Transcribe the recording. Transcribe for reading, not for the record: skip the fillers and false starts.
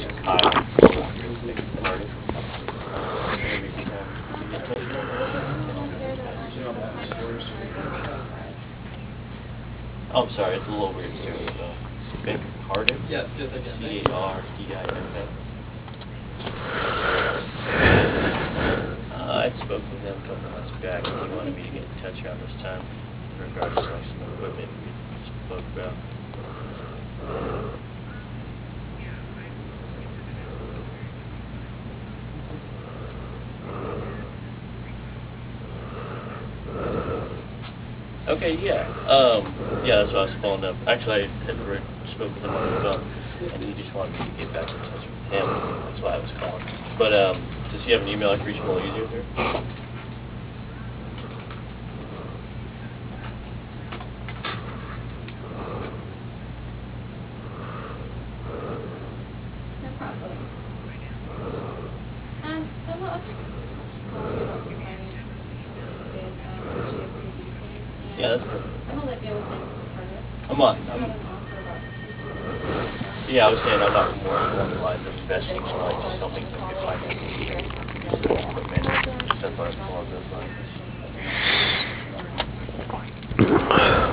Kyle. Oh, I'm sorry, it's a little weird too. Vic Cardiff? Yeah, do it again. C-A-R-D-I-F-F. I spoke with him a couple months back, and he wanted me to get in touch around this time in regards to like some equipment we spoke about. Okay, yeah. Yeah, that's what I was following up. Actually, I had already spoke with him on the phone, and he just wanted me to get back in touch with him. That's why I was calling. But does he have an email I can reach him a little easier through? No problem. So what I'll just call you about some finance with GFPBC. Yeah, that's perfect. I'm Olivia with Bank Cardiff. I'm on. Just had an offer about Yeah, I was saying I'm not more along the lines of investing, so like just helping them get financing, use of equipment, stuff along those lines.